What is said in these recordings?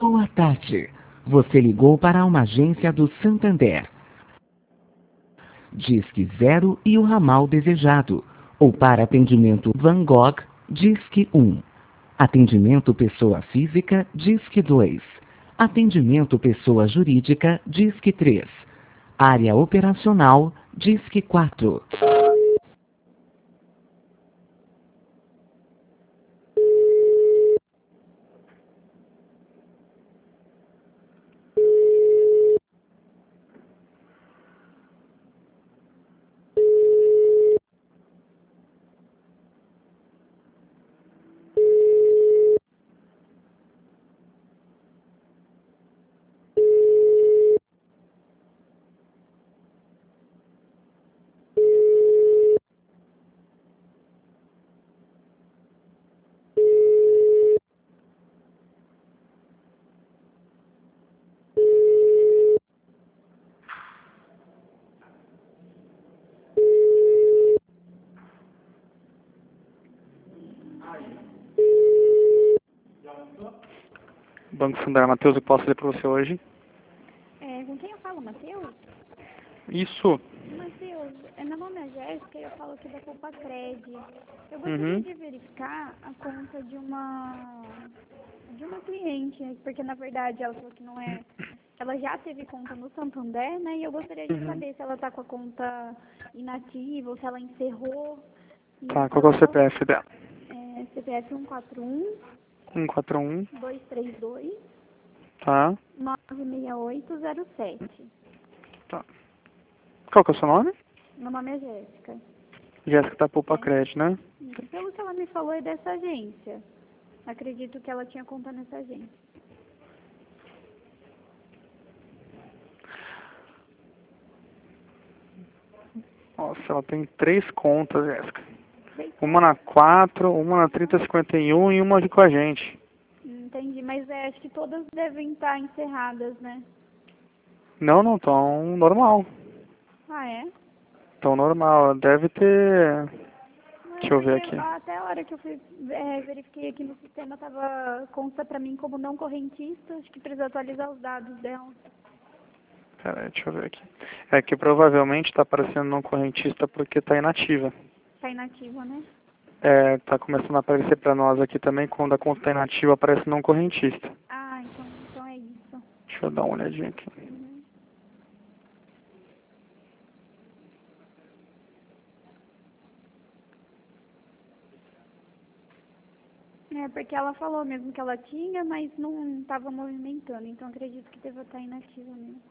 Boa tarde. Você ligou para uma agência do Santander. Disque 0 e o ramal desejado. Ou para atendimento Van Gogh, Disque 1. Atendimento pessoa física, Disque 2. Atendimento pessoa jurídica, Disque 3. Área operacional, Disque 4. Banco Santander, Matheus, eu posso ler para você hoje? Com quem eu falo, Matheus? Isso. Matheus, meu nome é Jéssica e eu falo aqui da Poupa Cred. Eu gostaria de verificar a conta de uma cliente, porque na verdade ela falou que não é. Ela já teve conta no Santander, né? E eu gostaria de saber se ela está com a conta inativa ou se ela encerrou. Tá, qual que é o CPF dela? CPF 141 141. 232 Tá. 96807. Tá. Qual que é o seu nome? Meu nome é Jéssica. Jéssica da Poupa Cred, né? Isso, pelo que ela me falou, é dessa agência. Acredito que ela tinha conta nessa agência. Nossa, ela tem 3 contas, Jéssica. Uma na 4, uma na 3051 e uma aqui com a gente. Entendi, mas acho que todas devem estar encerradas, né? Não, tão normal. Ah, é? Tão normal, deve ter... Deixa eu ver aqui. Até a hora que eu fui, verifiquei aqui no sistema, consta pra mim como não correntista, acho que precisa atualizar os dados dela. Pera aí, deixa eu ver aqui. É que provavelmente tá aparecendo não correntista porque tá inativa. Tá inativa, né? Tá começando a aparecer pra nós aqui também, quando a conta tá inativa aparece não correntista. Ah, então é isso. Deixa eu dar uma olhadinha aqui. Porque ela falou mesmo que ela tinha, mas não estava movimentando, então acredito que deva estar inativa mesmo.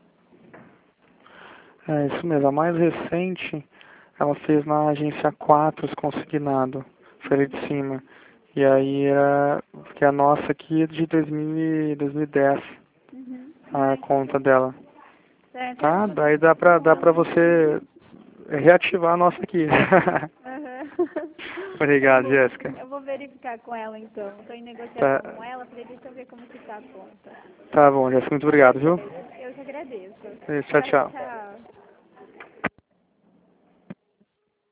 É isso mesmo, a mais recente ela fez na agência 4 os consignado, foi ali de cima. E aí porque a nossa aqui é de 2010, a conta dela. Tá? Daí dá pra você reativar a nossa aqui. Obrigado, Jéssica. Eu vou verificar com ela então. Estou em negociação com ela, deixa eu ver como que tá a conta. Tá bom, Jéssica, muito obrigado, viu? Eu que agradeço. Tchau, tchau. Tchau.